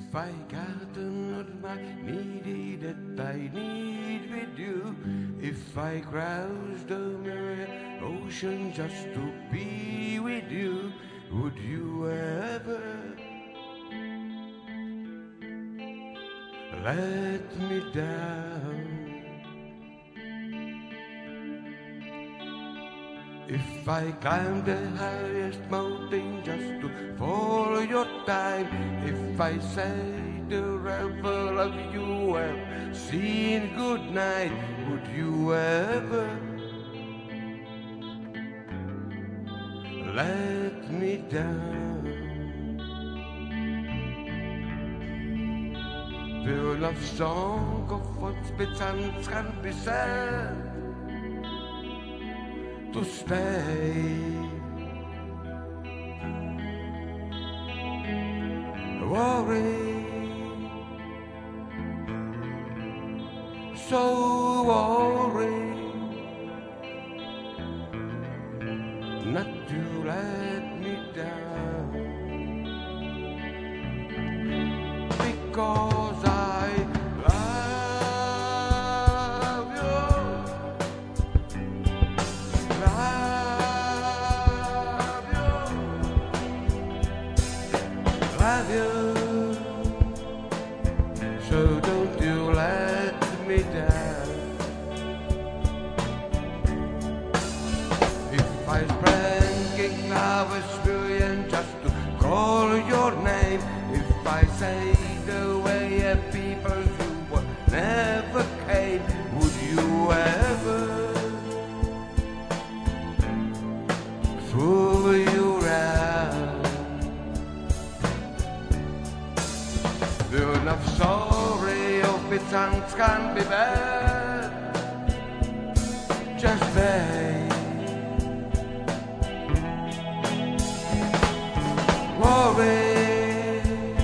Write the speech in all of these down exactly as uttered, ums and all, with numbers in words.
If I got another needed that I need with you, if I crossed the myriad ocean just to be with you, would you ever let me down? If I climb the highest mountain just to follow your time, if I say the river of you have seen good night, would you ever let me down? The love song of what's been can be said to stay. Worry, so worry, not to let me down, because I love you, love you, love you. So don't you let me down. If I sprang I was brilliant just to call your name, if I say the way of people you were never came, would you ever fool you round? The enough sorry of its songs can be bad, just they worry,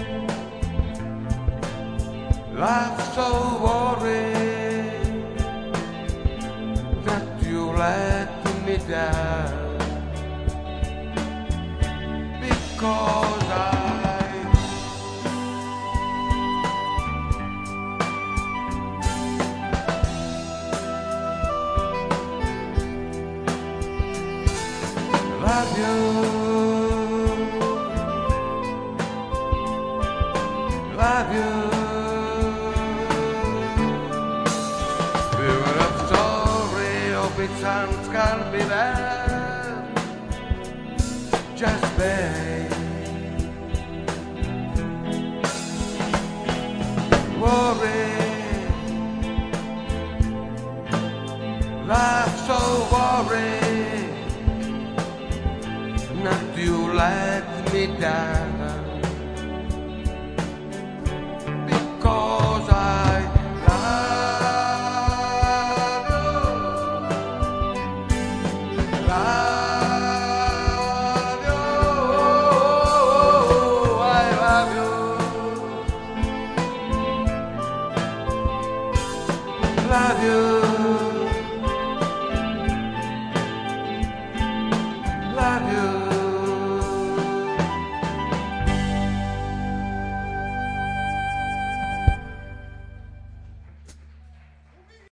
life so worry, that you let me down, because I love you, love you. Feel of sorry of its hands can be there, just babe. Worry, life so worry, not you let me down.